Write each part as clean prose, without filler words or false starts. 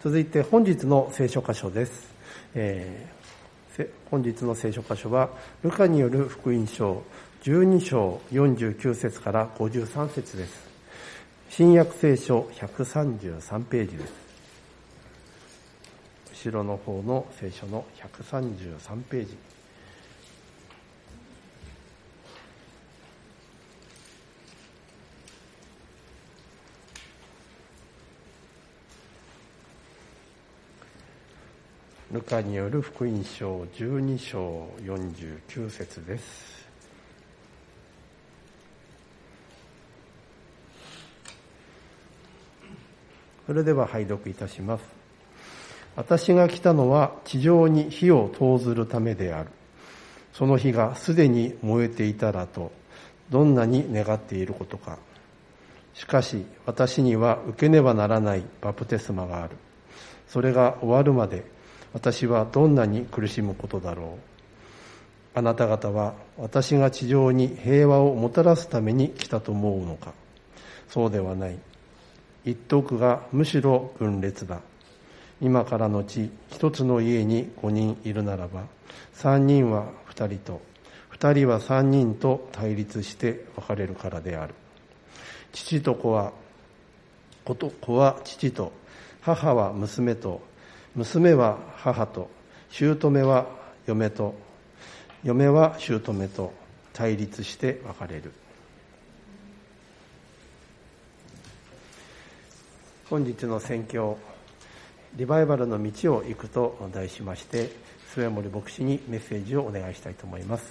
続いて本日の聖書箇所です。本日の聖書箇所はルカによる福音書12章49節から53節です。新約聖書133ページです。後ろの方の聖書の133ページ。ルカによる福音書12章49節です。それでは拝読いたします。私が来たのは地上に火を投ずるためである。その火がすでに燃えていたらと、どんなに願っていることか。しかし私には受けねばならないバプテスマがある。それが終わるまで私はどんなに苦しむことだろう。あなた方は私が地上に平和をもたらすために来たと思うのか。そうではない。一徳がむしろ分裂だ。今からのち一つの家に5人いるならば、3人は2人と、2人は3人と対立して分かれるからである。父と子は父と、母は娘と、娘は母と、姑は嫁と、嫁は姑と対立して分かれる。本日の宣教、リバイバルの道を行くと題しまして、末森牧師にメッセージをお願いしたいと思います。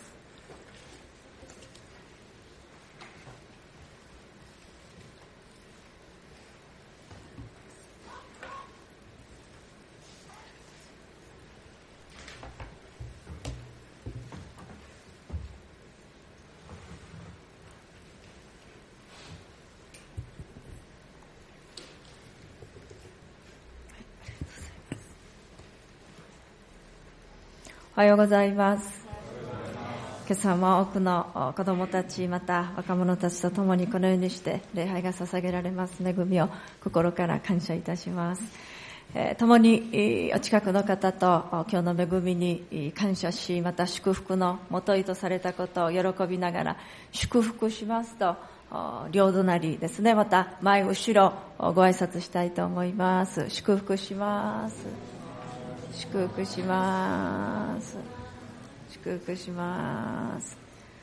おはようございます。今朝も多くの子どもたちまた若者たちと共にこのようにして礼拝が捧げられます恵みを心から感謝いたします。共にお近くの方と今日の恵みに感謝し、また祝福のもといとされたことを喜びながら祝福しますと両隣ですね、また前後ろご挨拶したいと思います。祝福します。祝福します。祝福します。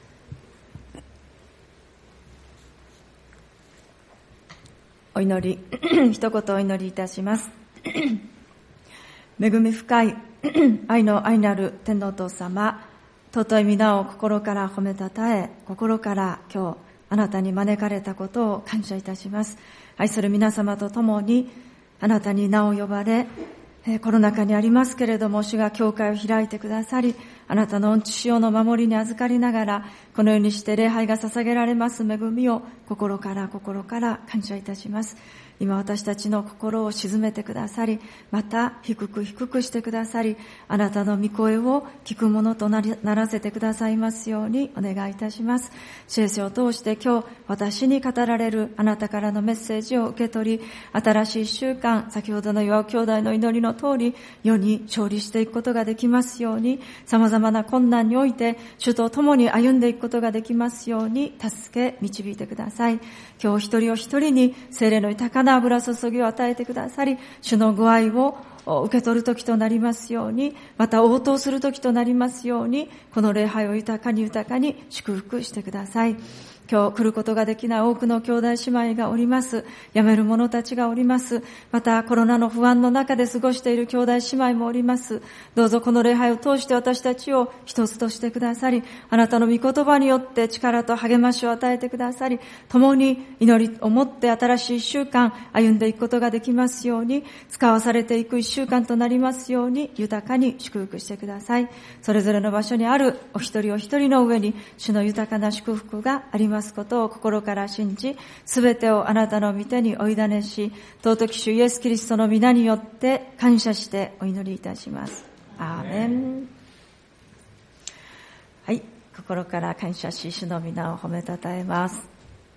お祈り一言お祈りいたします。恵み深い愛の愛なる天のお父様、尊い皆を心から褒めたたえ、心から今日あなたに招かれたことを感謝いたします。愛する皆様と共にあなたに名を呼ばれ、コロナ禍にありますけれども、主が教会を開いてくださり、あなたの御血潮の守りに預かりながら、このようにして礼拝が捧げられます恵みを心から感謝いたします。今私たちの心を静めてくださり、また低くしてくださり、あなたの御声を聞くものとならせてくださいますようにお願いいたします。聖書を通して今日私に語られるあなたからのメッセージを受け取り、新しい一週間、先ほどの岩尾兄弟の祈りの通り世に勝利していくことができますように、様々な困難において主と共に歩んでいくことができますように助け導いてください。今日一人お一人に聖霊の豊かな油注ぎを与えてくださり、主のご愛を受け取る時となりますように、また応答する時となりますように、この礼拝を豊かに祝福してください。今日来ることができない多くの兄弟姉妹がおります。辞める者たちがおります。またコロナの不安の中で過ごしている兄弟姉妹もおります。どうぞこの礼拝を通して私たちを一つとしてくださり、あなたの御言葉によって力と励ましを与えてくださり、共に祈りを持って新しい一週間歩んでいくことができますように、使わされていく一週間となりますように豊かに祝福してください。それぞれの場所にあるお一人お一人の上に主の豊かな祝福がありますことを心から信じ、すべてをあなたの御手にお委ねし、尊き主イエスキリストの皆によって感謝してお祈りいたします。アーメン。はい、心から感謝し、主の皆を褒めたたえます。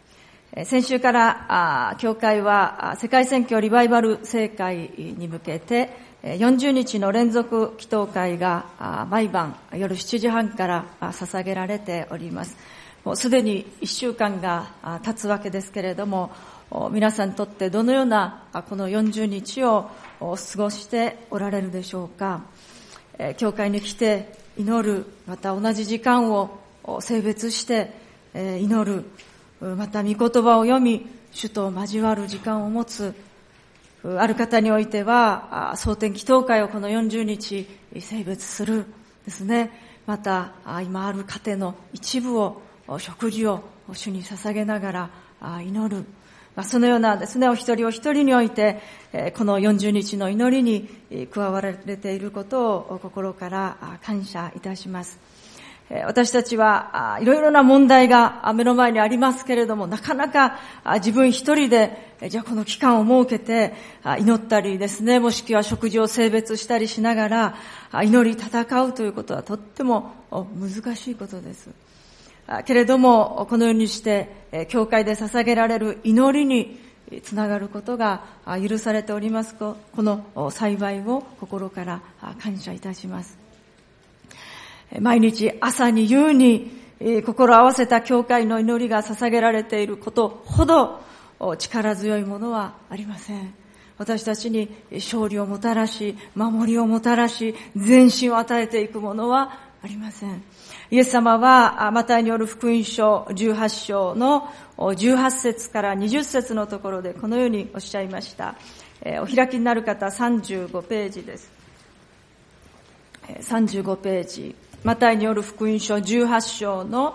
先週から教会は世界宣教リバイバル聖会に向けて40日の連続祈祷会が毎晩夜7時半から捧げられております。もうすでに1週間が経つわけですけれども、皆さんにとってどのようなこの40日を過ごしておられるでしょうか。教会に来て祈る、また同じ時間を聖別して祈る、また御言葉を読み主と交わる時間を持つ。ある方においては蒼天祈祷会をこの40日聖別するですね。また今ある家庭の一部を食事を主に捧げながら祈る。そのようなですね、お一人お一人においてこの40日の祈りに加われていることを心から感謝いたします。私たちはいろいろな問題が目の前にありますけれども、なかなか自分一人でじゃあこの期間を設けて祈ったりですね、もしくは食事を聖別したりしながら祈り戦うということはとっても難しいことです。けれどもこのようにして教会で捧げられる祈りにつながることが許されておりますと、この幸いを心から感謝いたします。毎日朝に夕に心を合わせた教会の祈りが捧げられていることほど力強いものはありません。私たちに勝利をもたらし、守りをもたらし、前進を与えていくものはありません。イエス様はマタイによる福音書18章の18節から20節のところでこのようにおっしゃいました。お開きになる方35ページです。35ページ。マタイによる福音書18章の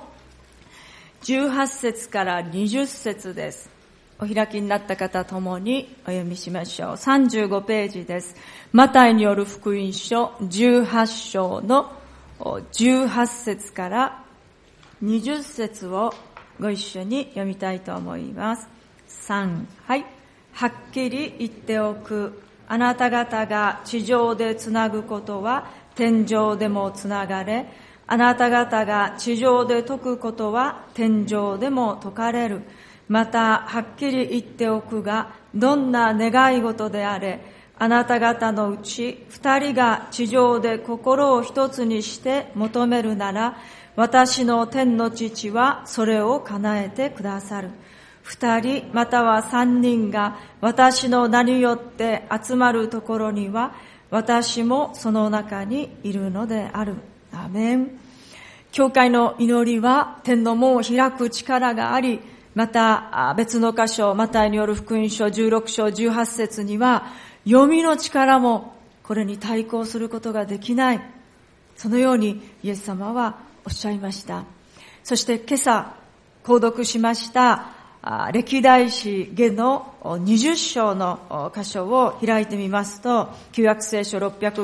18節から20節です。お開きになった方ともにお読みしましょう。35ページです。マタイによる福音書18章の18節から20節をご一緒に読みたいと思います。3、はい。はっきり言っておく。あなた方が地上でつなぐことは天上でもつながれ、あなた方が地上で解くことは天上でも解かれる。またはっきり言っておくが、どんな願い事であれ、あなた方のうち2人が地上で心を一つにして求めるなら、私の天の父はそれを叶えてくださる。2人または3人が私の名によって集まるところには、私もその中にいるのである。アメン。教会の祈りは天の門を開く力があり、また別の箇所、マタイによる福音書16章18節には、読みの力もこれに対抗することができない。そのようにイエス様はおっしゃいました。そして今朝購読しました歴代史下の20章の箇所を開いてみますと、旧約聖書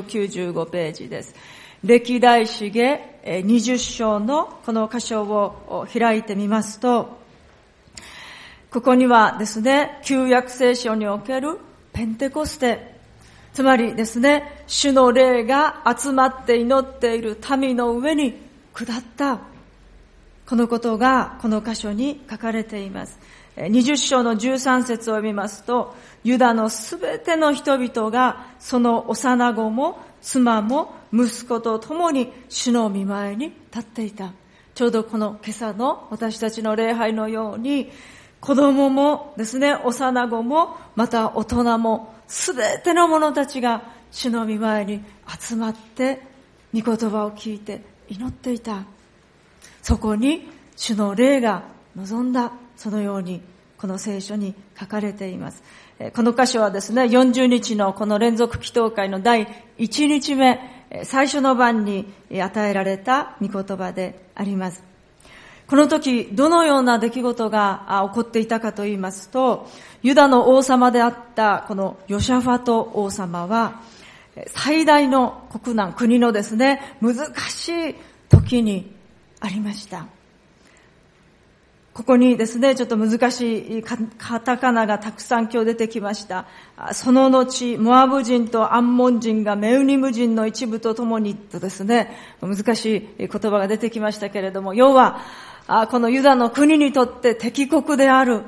695ページです。歴代史下20章のこの箇所を開いてみますと、ここにはですね、旧約聖書におけるペンテコステ、つまりですね、主の霊が集まって祈っている民の上に下った、このことがこの箇所に書かれています。20章の13節を読みますと、ユダのすべての人々がその幼子も妻も息子と共に主の御前に立っていた。ちょうどこの今朝の私たちの礼拝のように、子供もですね、幼子もまた大人もすべての者たちが主の御前に集まって御言葉を聞いて祈っていた。そこに主の霊が望んだ。そのようにこの聖書に書かれています。この箇所はですね、40日のこの連続祈祷会の第1日目、最初の晩に与えられた御言葉であります。この時どのような出来事が起こっていたかと言いますと、ユダの王様であったこのヨシャファト王様は最大の国難、国のですね、難しい時にありました。ここにですね、ちょっと難しいカタカナがたくさん今日出てきました。その後、モアブ人とアンモン人がメウニム人の一部と共にとですね、難しい言葉が出てきましたけれども、要は、このユダの国にとって敵国である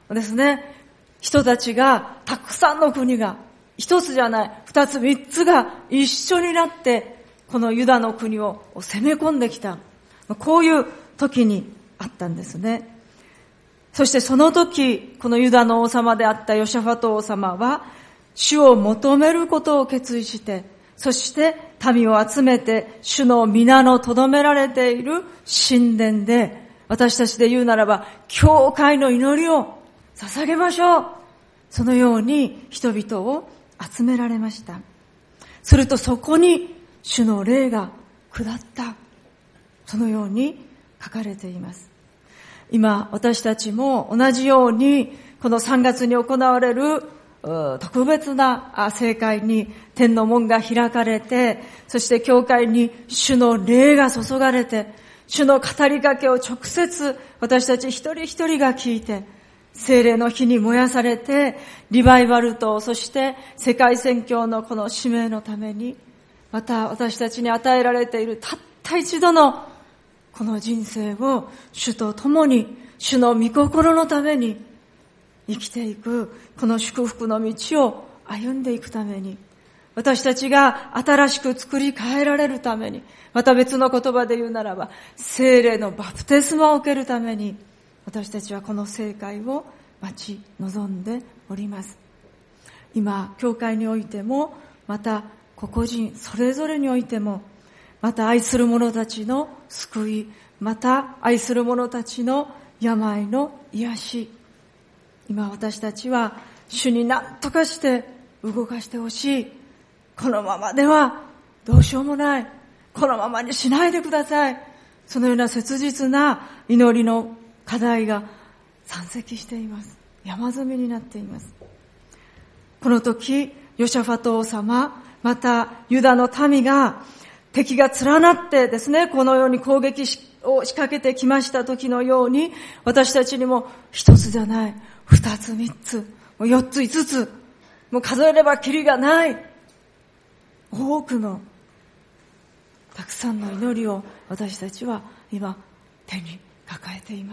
ですね、人たちが、たくさんの国が、一つじゃない、二つ三つが一緒になって、このユダの国を攻め込んできた。こういう時にあったんですね。そしてその時、このユダの王様であったヨシャファト王様は、主を求めることを決意して、そして民を集めて、主の皆の留められている神殿で、私たちで言うならば、教会の祈りを捧げましょう。そのように人々を集められました。するとそこに主の霊が下った。そのように書かれています。今私たちも同じようにこの3月に行われる特別な聖会に天の門が開かれて、そして教会に主の霊が注がれて、主の語りかけを直接私たち一人一人が聞いて、聖霊の火に燃やされて、リバイバルと、そして世界宣教のこの使命のために、また私たちに与えられているたった一度のこの人生を主と共に、主の御心のために生きていく、この祝福の道を歩んでいくために、私たちが新しく作り変えられるために、また別の言葉で言うならば、聖霊のバプテスマを受けるために、私たちはこの聖会を待ち望んでおります。今、教会においても、また個々人それぞれにおいても、また愛する者たちの救い、また愛する者たちの病の癒し、今私たちは主に何とかして動かしてほしい。このままではどうしようもない。このままにしないでください。そのような切実な祈りの課題が山積しています。山積みになっています。この時、ヨシャファト王様、またユダの民が、敵が連なってですね、このように攻撃を仕掛けてきました時のように、私たちにも一つじゃない、二つ三つ、もう四つ五つ、もう数えればキリがない、多くのたくさんの祈りを私たちは今手に抱えています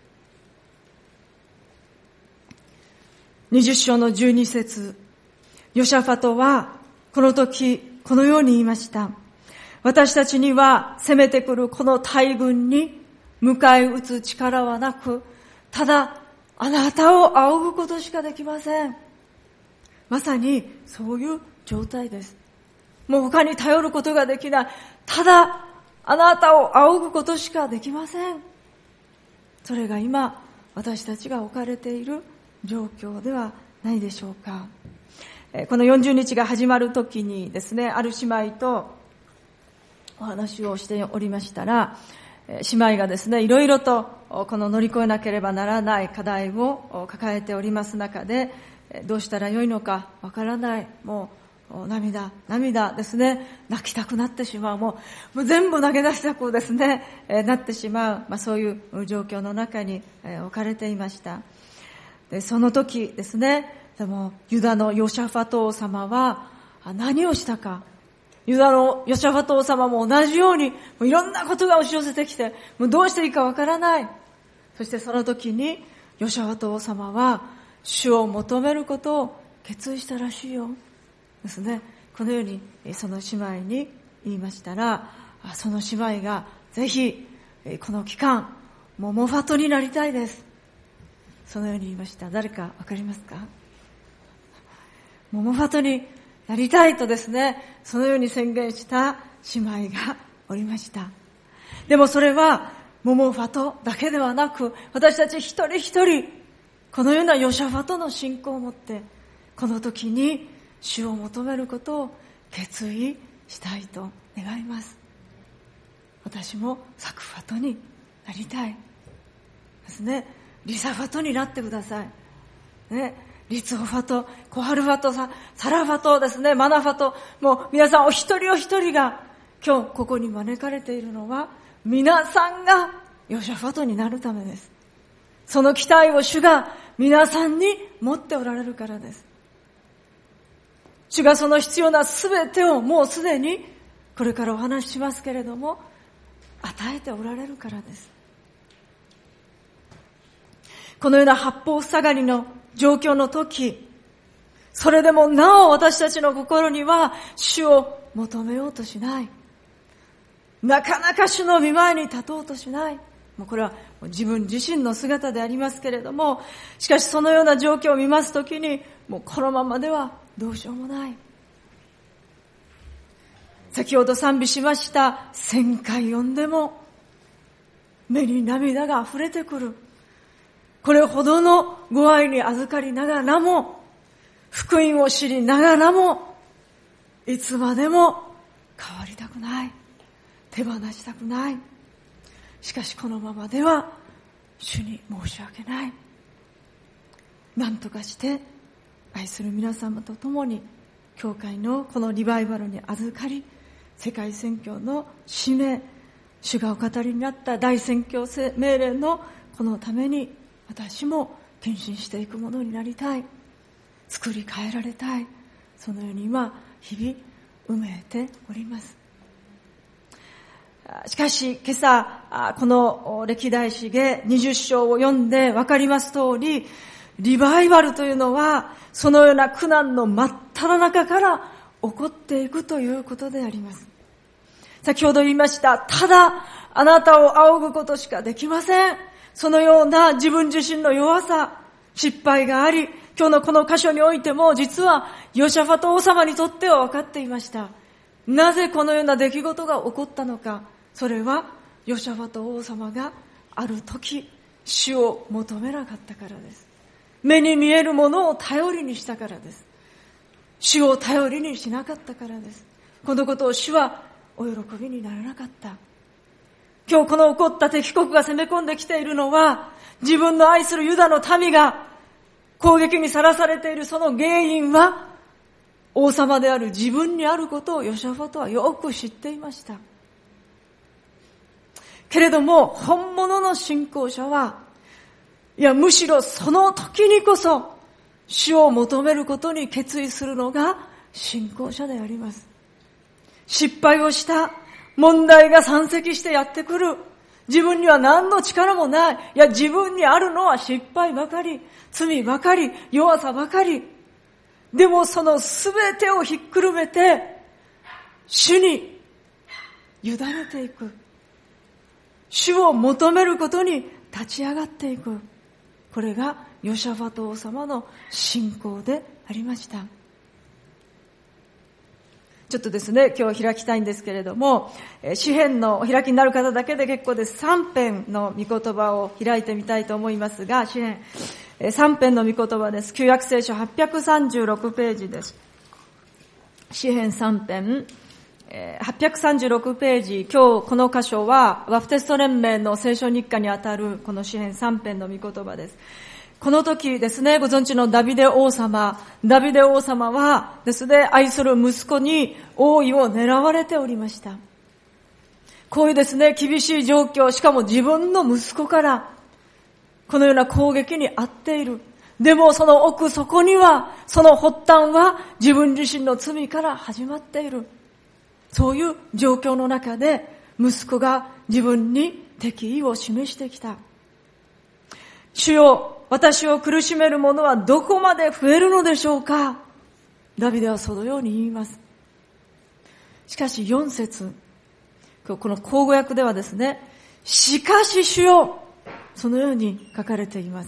。20章の12節、ヨシャファトはこの時このように言いました。私たちには攻めてくるこの大軍に迎え撃つ力はなく、ただあなたを仰ぐことしかできません。まさにそういう状態です。もう他に頼ることができない。ただあなたを仰ぐことしかできません。それが今私たちが置かれている状況ではないでしょうか。この40日が始まる時にですね、ある姉妹とお話をしておりましたら、姉妹がですね、いろいろとこの乗り越えなければならない課題を抱えております中で、どうしたらよいのかわからない、もう涙ですね、泣きたくなってしまう、もう全部投げ出したくですね、なってしまう、そういう状況の中に置かれていました。でその時ですね、でもユダのヨシャファト王様は何をしたか。ユダのヨシャファト王様も同じようにいろんなことが押し寄せてきて、もうどうしていいかわからない。そしてその時にヨシャファト王様は主を求めることを決意したらしいよですね。このようにその姉妹に言いましたら、その姉妹がぜひこの期間モモファトになりたいです、そのように言いました。誰かわかりますか？モモファトになりたいとですね、そのように宣言した姉妹がおりました。でもそれはモモファトだけではなく、私たち一人一人このようなヨシャファトの信仰を持って、この時に主を求めることを決意したいと願います。私もサクファトになりたいですね。リサファトになってくださいね。リツホファト、コハルファト、サラファトですね、マナファト、もう皆さんお一人お一人が今日ここに招かれているのは、皆さんがヨシャファトになるためです。その期待を主が皆さんに持っておられるからです。主がその必要なすべてをもうすでにこれからお話ししますけれども与えておられるからです。 このような八方塞がりの状況の時、それでもなお私たちの心には主を求めようとしない。なかなか主の御前に立とうとしない。もうこれは自分自身の姿でありますけれども、しかしそのような状況を見ますときに、もうこのままではどうしようもない。先ほど賛美しました1000回読んでも目に涙が溢れてくる。これほどのご愛に預かりながらも、福音を知りながらも、いつまでも変わりたくない。手放したくない。しかしこのままでは主に申し訳ない。何とかして愛する皆様と共に教会のこのリバイバルに預かり、世界宣教の使命、主がお語りになった大宣教命令のこのために私も献身していくものになりたい。作り変えられたい。そのように今日々埋めております。しかし今朝この歴代史下20章を読んで分かります通り、リバイバルというのはそのような苦難の真っ只中から起こっていくということであります。先ほど言いました、ただあなたを仰ぐことしかできません。そのような自分自身の弱さ、失敗があり、今日のこの箇所においても実はヨシャファト王様にとっては分かっていました。なぜこのような出来事が起こったのか。それはヨシャファト王様がある時主を求めなかったからです。目に見えるものを頼りにしたからです。主を頼りにしなかったからです。このことを主はお喜びにならなかった。今日この起こった敵国が攻め込んできているのは、自分の愛するユダの民が攻撃にさらされているその原因は王様である自分にあることをヨシャファトはよく知っていました。けれども本物の信仰者は、むしろその時にこそ主を求めることに決意するのが信仰者であります。失敗をした、問題が山積してやってくる、自分には何の力もない、自分にあるのは失敗ばかり、罪ばかり、弱さばかり。でもそのすべてをひっくるめて主に委ねていく、主を求めることに立ち上がっていく。これがヨシャファト王様の信仰でありました。ちょっとですね、今日開きたいんですけれども、詩編のお開きになる方だけで結構です。3編の御言葉を開いてみたいと思いますが、詩編3編の御言葉です。旧約聖書836ページです。詩編3編836ページ、今日この箇所はバプテスト連盟の聖書日課にあたるこの詩編3編の御言葉です。この時ですね、ご存知のダビデ王様はですね、愛する息子に王位を狙われておりました。こういうですね、厳しい状況、しかも自分の息子からこのような攻撃に遭っている。でもその奥底には、その発端は自分自身の罪から始まっている。そういう状況の中で息子が自分に敵意を示してきた。主よ、私を苦しめる者はどこまで増えるのでしょうか。ダビデはそのように言います。しかし4節、この口語訳ではですね、しかし主よ、そのように書かれています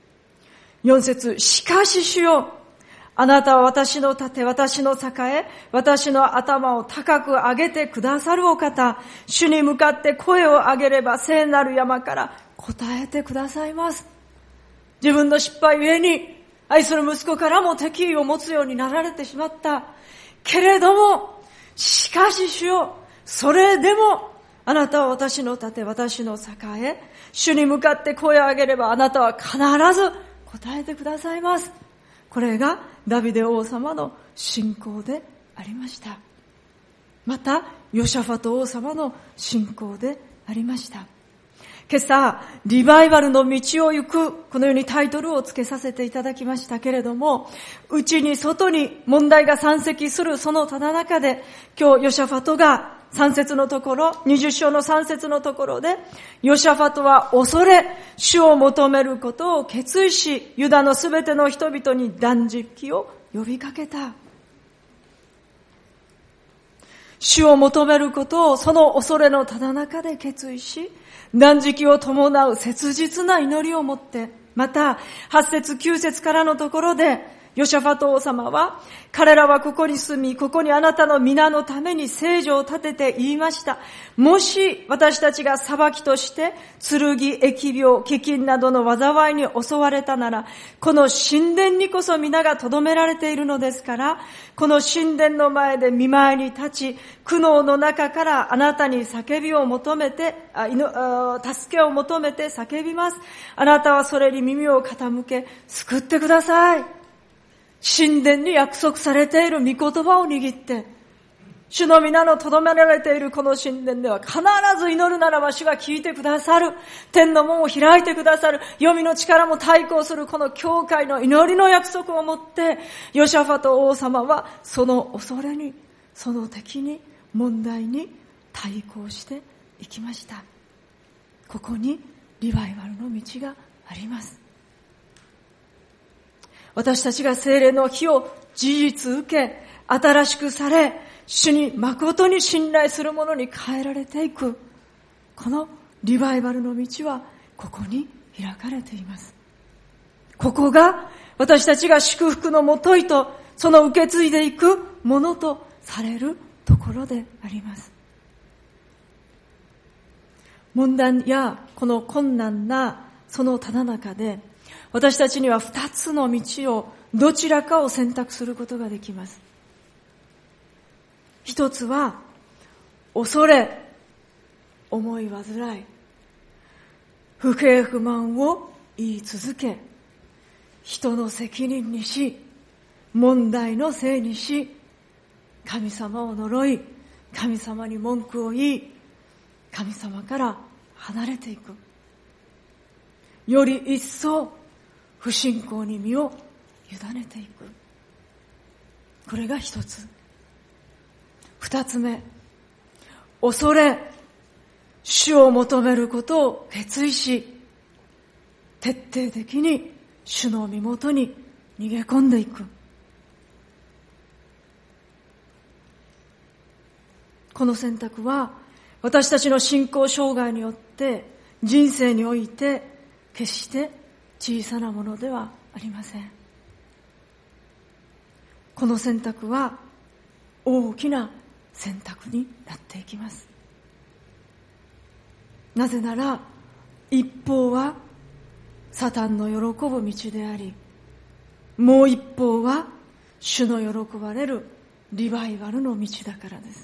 。4節、しかし主よ、あなたは私の盾、私の栄、私の頭を高く上げてくださるお方。主に向かって声を上げれば聖なる山から答えてくださいます。自分の失敗ゆえに愛する息子からも敵意を持つようになられてしまった。けれども、しかし主よ、それでもあなたは私の盾、私の栄、主に向かって声を上げればあなたは必ず答えてくださいます。これがダビデ王様の信仰でありました。またヨシャファト王様の信仰でありました。今朝リバイバルの道を行く、このようにタイトルをつけさせていただきましたけれども、内に外に問題が山積するそのただ中で、今日ヨシャファトが 3節のところ、20章の3節のところで、ヨシャファトは恐れ、主を求めることを決意し、ユダのすべての人々に断食を呼びかけた。主を求めることをその恐れのただ中で決意し、断食を伴う切実な祈りを持って、また8節9節からのところで、ヨシャファト王様は、彼らはここに住み、ここにあなたの皆のために聖所を建てて言いました。もし私たちが裁きとして、剣、疫病、飢饉などの災いに襲われたなら、この神殿にこそ皆が留められているのですから、この神殿の前で御前に立ち、苦悩の中からあなたに叫びを求めて、助けを求めて叫びます。あなたはそれに耳を傾け、救ってください。神殿に約束されている御言葉を握って、主の皆の留められているこの神殿では必ず祈るならば主が聞いてくださる。天の門を開いてくださる。黄泉の力も対抗するこの教会の祈りの約束をもって、ヨシャファト王様はその恐れに、その敵に、問題に対抗していきました。ここにリバイバルの道があります。私たちが聖霊の火を事実受け、新しくされ、主に誠に信頼する者に変えられていく。このリバイバルの道はここに開かれています。ここが私たちが祝福のもといと、その受け継いでいくものとされるところであります。問題やこの困難なそのただ中で、私たちには2つの道をどちらかを選択することができます。一つは恐れ、思い煩い、不平不満を言い続け、人の責任にし、問題のせいにし、神様を呪い、神様に文句を言い、神様から離れていく。より一層不信仰に身を委ねていく。これが一つ。二つ目、恐れ、主を求めることを決意し、徹底的に主の身元に逃げ込んでいく。この選択は私たちの信仰障害によって人生において決して小さなものではありません。この選択は大きな選択になっていきます。なぜなら一方はサタンの喜ぶ道であり、もう一方は主の喜ばれるリバイバルの道だからです。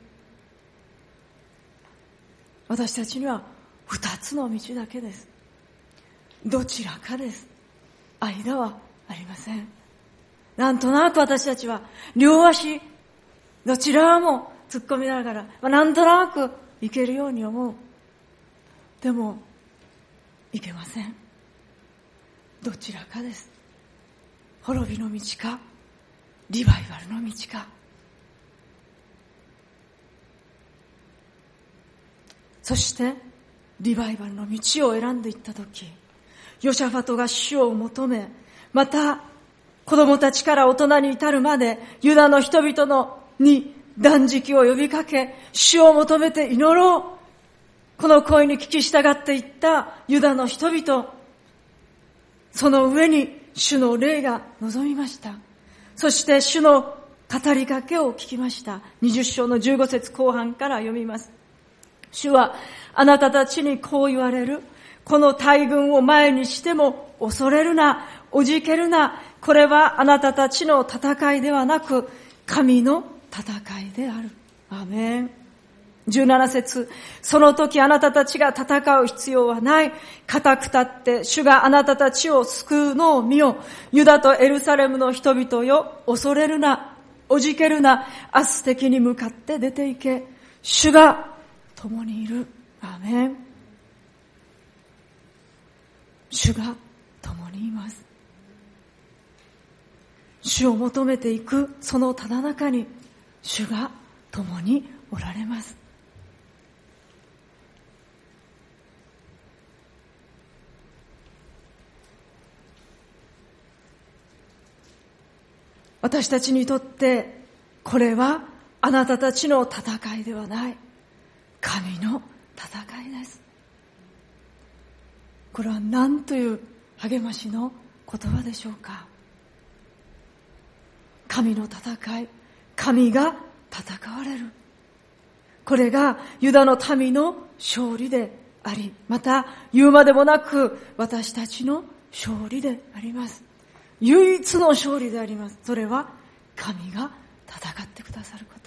私たちには二つの道だけです。どちらかです。間はありません。なんとなく私たちは両足どちらも突っ込みながら、なんとなくいけるように思う。でもいけません。どちらかです。滅びの道かリバイバルの道か。そしてリバイバルの道を選んでいったとき、ヨシャファトが主を求め、また子供たちから大人に至るまでユダの人々に断食を呼びかけ、主を求めて祈ろう。この声に聞き従っていったユダの人々、その上に主の霊が臨みました。そして主の語りかけを聞きました。20章の15節後半から読みます。主はあなたたちにこう言われる。この大軍を前にしても恐れるな、おじけるな。これはあなたたちの戦いではなく神の戦いである。アーメン。17節、その時あなたたちが戦う必要はない。固く立って主があなたたちを救うのを見よ。ユダとエルサレムの人々よ、恐れるな、おじけるな。明日敵に向かって出て行け。主が共にいる。アーメン。主が共にいます。主を求めていくそのただ中に主が共におられます。私たちにとってこれはあなたたちの戦いではない、神の戦いです。これは何という励ましの言葉でしょうか。神の戦い、神が戦われる、これがユダの民の勝利であり、また言うまでもなく私たちの勝利であります。唯一の勝利であります。それは神が戦ってくださること。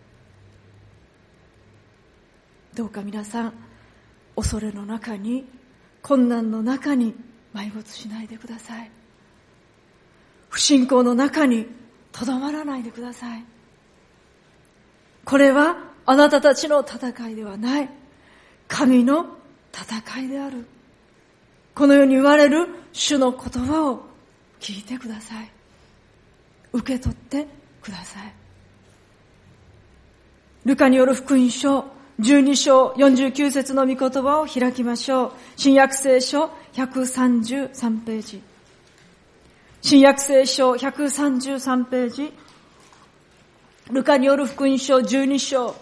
どうか皆さん、恐れの中に、困難の中に埋没しないでください。不信仰の中にとどまらないでください。これはあなたたちの戦いではない、神の戦いである。このように言われる主の言葉を聞いてください。受け取ってください。ルカによる福音書12章49節の御言葉を開きましょう。新約聖書133ページ。新約聖書133ページ。ルカによる福音書12章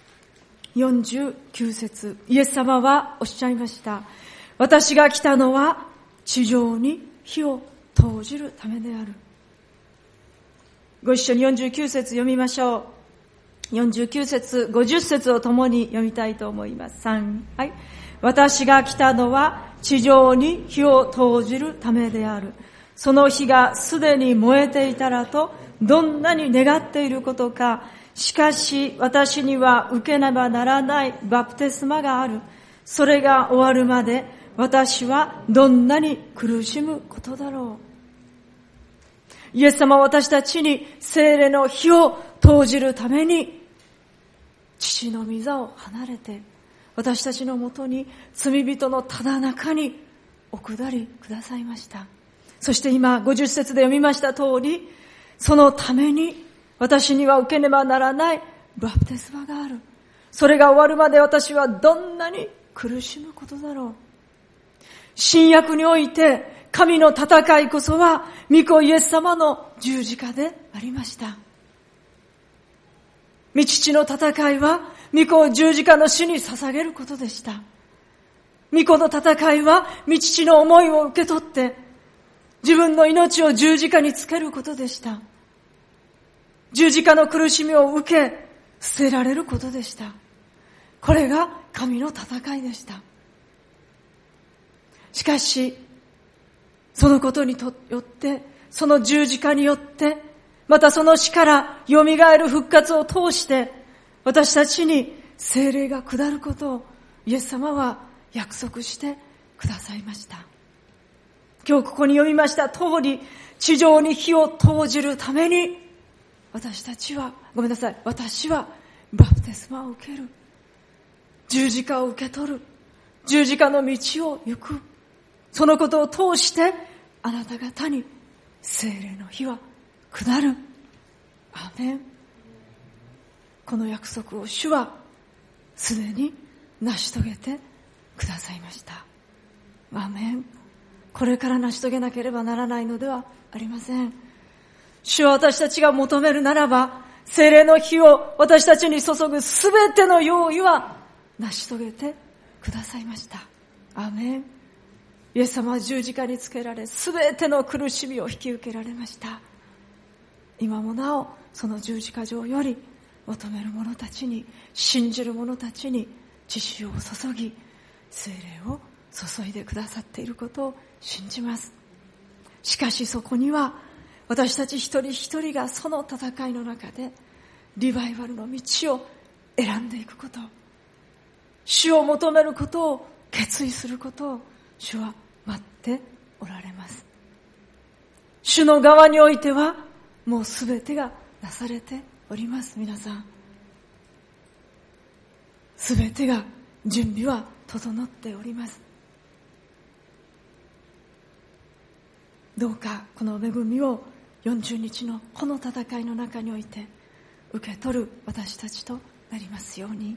49節。イエス様はおっしゃいました。私が来たのは地上に火を投じるためである。ご一緒に49節読みましょう。49節、50節を共に読みたいと思います。3、はい。私が来たのは地上に火を投じるためである。その火がすでに燃えていたらとどんなに願っていることか。しかし私には受けねばならないバプテスマがある。それが終わるまで私はどんなに苦しむことだろう。イエス様は私たちに聖霊の火を投じるために父の御座を離れて私たちのもとに罪人のただ中にお下りくださいました。そして今50節で読みました通り、そのために私には受けねばならないバプテスマがある。それが終わるまで私はどんなに苦しむことだろう。新約において神の戦いこそは御子イエス様の十字架でありました。御父の戦いは御子を十字架の死に捧げることでした。御子の戦いは御父の思いを受け取って自分の命を十字架につけることでした。十字架の苦しみを受け捨てられることでした。これが神の戦いでした。しかしそのことによって、その十字架によって、またその死から蘇る復活を通して私たちに聖霊が下ることをイエス様は約束してくださいました。今日ここに読みました通り、地上に火を投じるために私はバプテスマを受ける、十字架を受け取る、十字架の道を行く、そのことを通してあなた方に聖霊の火は下る。アーメン。この約束を主はすでに成し遂げてくださいました。アーメン。これから成し遂げなければならないのではありません。主は私たちが求めるならば、聖霊の火を私たちに注ぐすべての用意は成し遂げてくださいました。アーメン。イエス様は十字架につけられ、すべての苦しみを引き受けられました。今もなおその十字架上より求める者たちに、信じる者たちに血潮を注ぎ、聖霊を注いでくださっていることを信じます。しかしそこには私たち一人一人がその戦いの中でリバイバルの道を選んでいくこと、主を求めることを決意することを主は待っておられます。主の側においてはもうすべてがなされております。皆さん、すべてが準備は整っております。どうかこの恵みを40日のこの戦いの中において受け取る私たちとなりますように、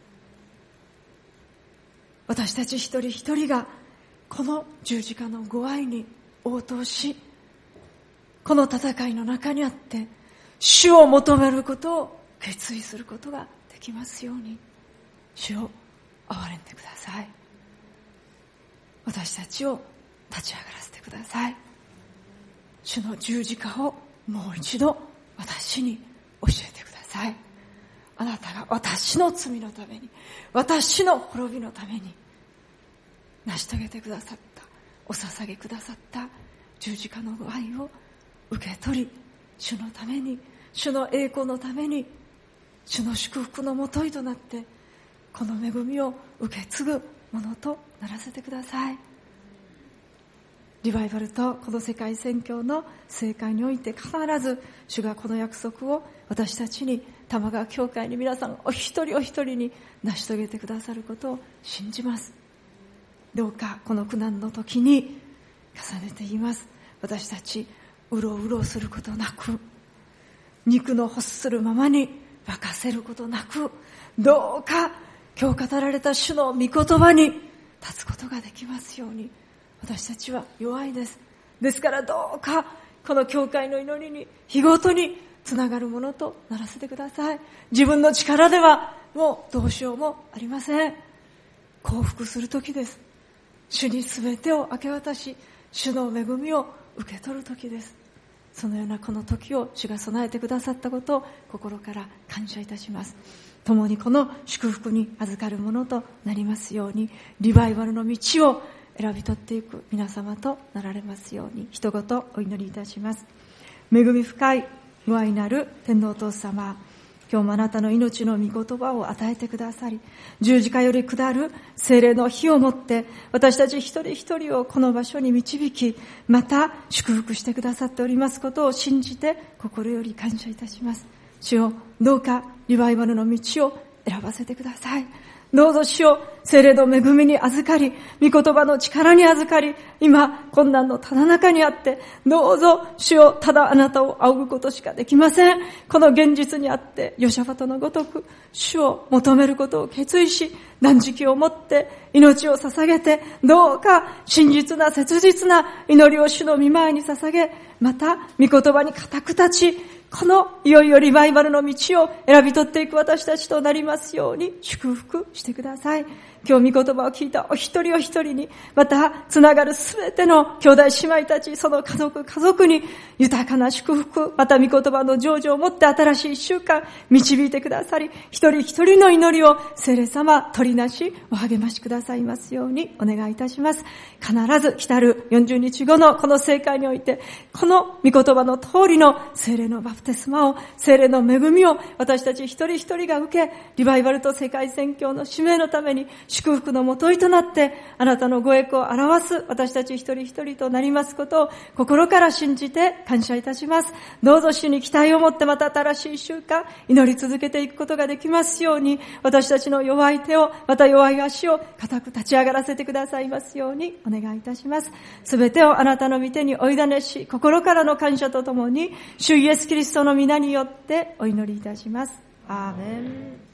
私たち一人一人がこの十字架のご愛に応答し、この戦いの中にあって主を求めることを決意することができますように、主を憐れんでください。私たちを立ち上がらせてください。主の十字架をもう一度私に教えてください。あなたが私の罪のために、私の滅びのために成し遂げてくださった、お捧げくださった十字架のご愛を受け取り、主のために、主の栄光のために、主の祝福のもといとなってこの恵みを受け継ぐものとならせてください。リバイバルとこの世界宣教の正解において必ず主がこの約束を私たちに、玉川教会に皆さんお一人お一人に成し遂げてくださることを信じます。どうかこの苦難の時に重ねて言います。私たちうろうろすることなく、肉の欲するままに任せることなく、どうか今日語られた主の御言葉に立つことができますように。私たちは弱いです。ですからどうかこの教会の祈りに日ごとにつながるものとならせてください。自分の力ではもうどうしようもありません。降伏する時です。主に全てを明け渡し、主の恵みを受け取る時です。そのようなこの時を主が備えてくださったことを心から感謝いたします。共にこの祝福に預かるものとなりますように、リバイバルの道を選び取っていく皆様となられますように、一言お祈りいたします。恵み深い無愛なる天皇お父様、今日もあなたの命の御言葉を与えてくださり、十字架より下る聖霊の火をもって私たち一人一人をこの場所に導き、また祝福してくださっておりますことを信じて心より感謝いたします。主よ、どうかリバイバルの道を選ばせてください。どうぞ主よ、聖霊の恵みに預かり、御言葉の力に預かり、今困難のただ中にあって、どうぞ主よ、ただあなたを仰ぐことしかできません。この現実にあってヨシャファトのごとく主を求めることを決意し、断食をもって命を捧げて、どうか真実な切実な祈りを主の御前に捧げ、また御言葉に固く立ち、このいよいよリバイバルの道を選び取っていく私たちとなりますように祝福してください。今日御言葉を聞いたお一人お一人に、またつながるすべての兄弟姉妹たち、その家族に豊かな祝福、また御言葉の成就をもって新しい一週間導いてくださり、一人一人の祈りを聖霊様取りなしお励ましくださいますようにお願いいたします。必ず来たる40日後のこの聖会において、この御言葉の通りの聖霊のバプテスマを、聖霊の恵みを私たち一人一人が受け、リバイバルと世界宣教の使命のために祝福のもといとなってあなたのご栄光を表す私たち一人一人となりますことを心から信じて感謝いたします。どうぞ主に期待を持ってまた新しい一週間祈り続けていくことができますように、私たちの弱い手を、また弱い足を固く立ち上がらせてくださいますようにお願いいたします。すべてをあなたの御手にお委ねし、心からの感謝とともに主イエスキリストの皆によってお祈りいたします。アーメン。